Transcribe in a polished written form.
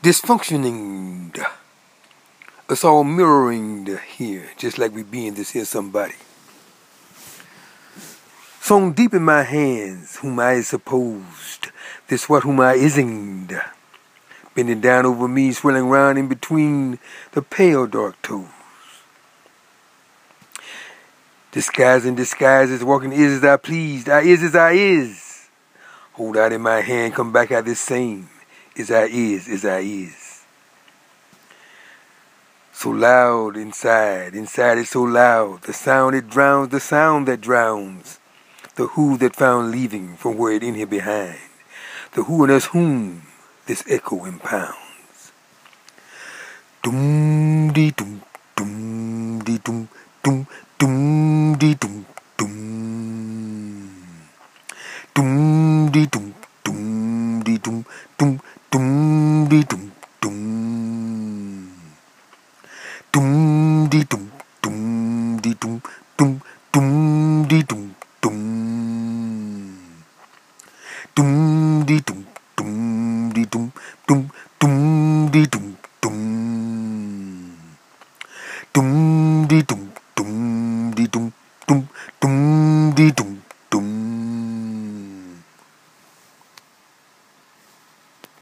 dysfunctioning. It's all mirroring here, just like we being this here somebody. Song deep in my hands, whom I is supposed, this what whom I isn't. Bending down over me, swirling round in between the pale dark toes. Disguising disguises, walking is as I pleased, I is as I is. Hold out in my hand, come back out the same, as I is. So loud inside it's so loud, the sound it drowns, the sound that drowns. The who that found leaving from where it in here behind. The who and us whom this echo impounds. Doom dee doom, doom dee doom, doom, doom dee doom, doom. Doom dee doom, doom dee doom, doom, doom dee doom, doom. Doom dee doom, doom dee doom, doom, doom dee doom, doom. Doom dee doom, doom dee doom, doom,